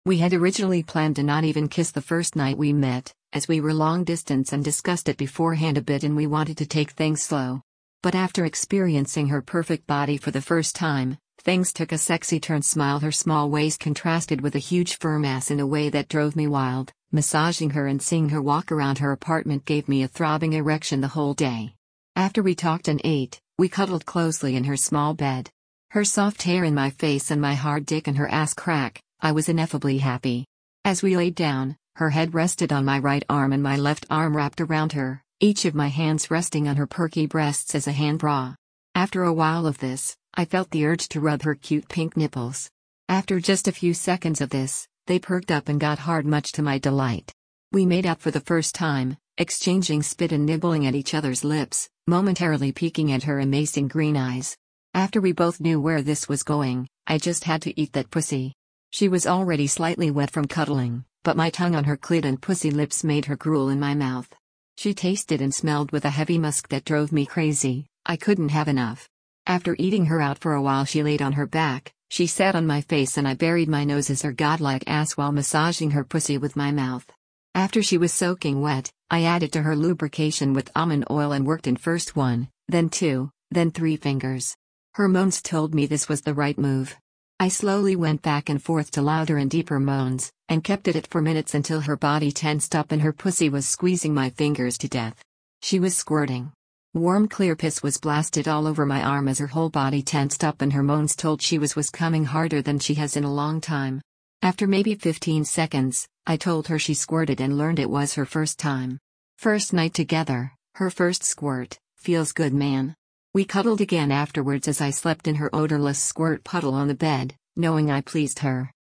We had originally planned to not even kiss the first night we met, as we were long distance and discussed it beforehand a bit and we wanted to take things slow. But after experiencing her perfect body for the first time, things took a sexy turn. Her small waist contrasted with a huge firm ass in a way that drove me wild. Massaging her and seeing her walk around her apartment gave me a throbbing erection the whole day. After we talked and ate, we cuddled closely in her small bed. Her soft hair in my face and my hard dick and her ass crack, I was ineffably happy. As we laid down, her head rested on my right arm and my left arm wrapped around her, each of my hands resting on her perky breasts as a hand bra. After a while of this, I felt the urge to rub her cute pink nipples. After just a few seconds of this, they perked up and got hard, much to my delight. We made out for the first time, exchanging spit and nibbling at each other's lips, momentarily peeking at her amazing green eyes. After we both knew where this was going, I just had to eat that pussy. She was already slightly wet from cuddling, but my tongue on her clit and pussy lips made her drool in my mouth. She tasted and smelled with a heavy musk that drove me crazy. I couldn't have enough. After eating her out for a while, she laid on her back, she sat on my face and I buried my nose as her godlike ass while massaging her pussy with my mouth. After she was soaking wet, I added to her lubrication with almond oil and worked in first 1, then 2, then 3 fingers. Her moans told me this was the right move. I slowly went back and forth to louder and deeper moans, and kept at it for minutes until her body tensed up and her pussy was squeezing my fingers to death. She was squirting. Warm clear piss was blasted all over my arm as her whole body tensed up and her moans told she was coming harder than she has in a long time. After maybe 15 seconds, I told her she squirted and learned it was her first time. First night together, her first squirt, feels good, man. We cuddled again afterwards as I slept in her odorless squirt puddle on the bed, knowing I pleased her.